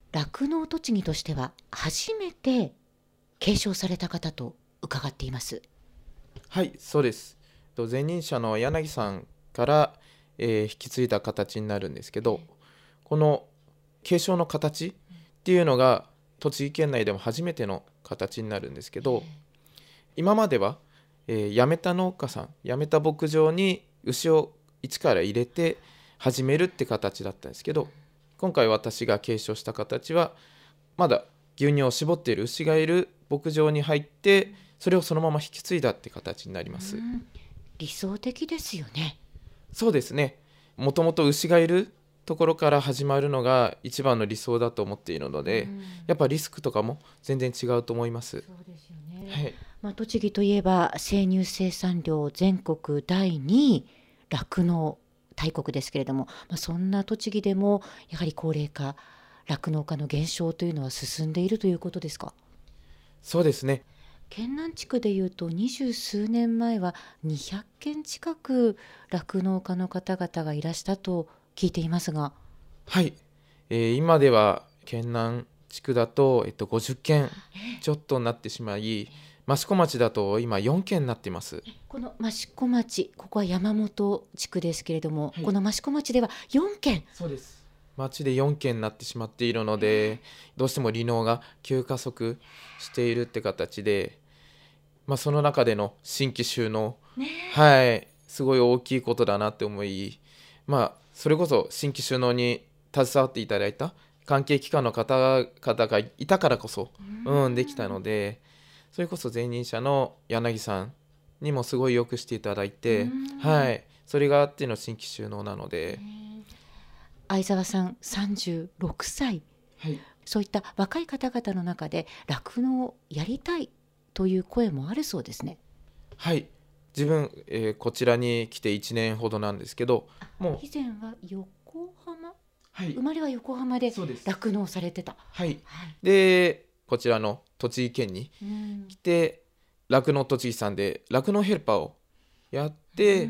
酪農栃木としては初めて継承された方と伺っています。 はい、そうです。前任者の柳さんから、引き継いだ形になるんですけど、この継承の形っていうのが栃木県内でも初めての形になるんですけど、今までは、辞めた農家さん、辞めた牧場に牛を一から入れて始めるって形だったんですけど、今回私が継承した形はまだ牛乳を絞っている牛がいる牧場に入ってそれをそのまま引き継いだって形になります。 理想的ですよね。 そうですね。もともと牛がいるところから始まるのが一番の理想だと思っているので、やっぱリスクとかも全然違うと思います。 そうですよね。 はい。 栃木といえば生乳生産量全国第2位酪農大国ですけれども、そんな栃木でもやはり高齢化、酪農家の減少というのは進んでいるということですか？ そうですね。 県南地区でいうと20数年前は200件近く酪農家の方々がいらしたと聞いていますが。 はい、今では県南地区だと、50件ちょっとになってしまい、益子町だと今4件になっています。 この益子町、ここは山本地区ですけれども、 はい、 この益子町では4件。 そうです。町で4件になってしまっているので、どうしても離農が急加速しているって形で、その中での新規収納、はい、すごい大きいことだなって思い、それこそ新規収納に携わっていただいた関係機関の方々がいたからこそ、できたので、それこそ前任者の柳さんにもすごいよくしていただいて、はい、それがあっての新規収納なので。 相沢さん36歳、 はい、 そういった若い方々の中で酪農をやりたいという声もあるそうですね。 はい、自分、こちらに来て1年ほどなんですけど、もう以前は横浜、 はい、 生まれは横浜で酪農されてた。 はい、でこちらの栃木県に来て、酪農栃木さんで酪農ヘルパーをやって、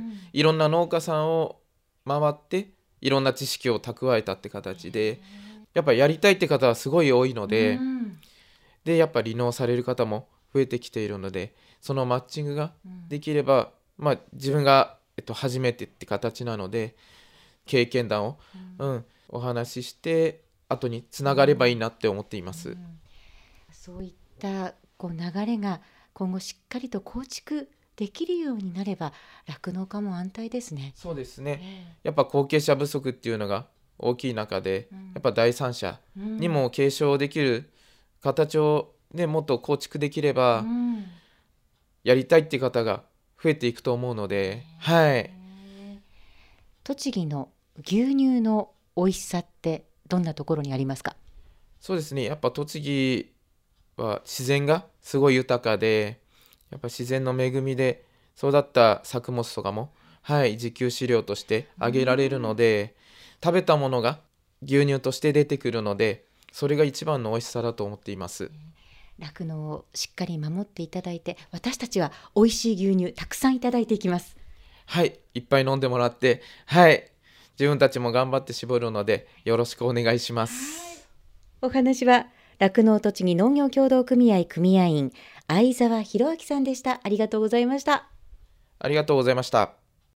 いろんな農家さんを回っていろんな知識を蓄えたって形で、やっぱりやりたいって方はすごい多いので、でやっぱり離農される方も増えてきているので、そのマッチングができれば、自分が、初めてって形なので経験談を、お話しして後につながればいいなって思っています。 そういった流れが今後しっかりと構築できるようになれば酪農家も安泰ですね。 そうですね。やっぱ後継者不足っていうのが大きい中で、やっぱ第三者にも継承できる形を、もっと構築できれば、やりたいっていう方が増えていくと思うので、はい。 栃木の牛乳の美味しさってどんなところにありますか？ そうですね。やっぱ栃木は自然がすごい豊かで、やっぱ自然の恵みで育った作物とかも、自給飼料としてあげられるので、食べたものが牛乳として出てくるので、それが一番の美味しさだと思っています。 酪農をしっかり守っていただいて、私たちは美味しい牛乳たくさんいただいていきます。 はい、いっぱい飲んでもらって、自分たちも頑張って絞るのでよろしくお願いします。 お話は酪農栃木農業協同組合組合員相沢弘明さんでした。ありがとうございました。 ありがとうございました。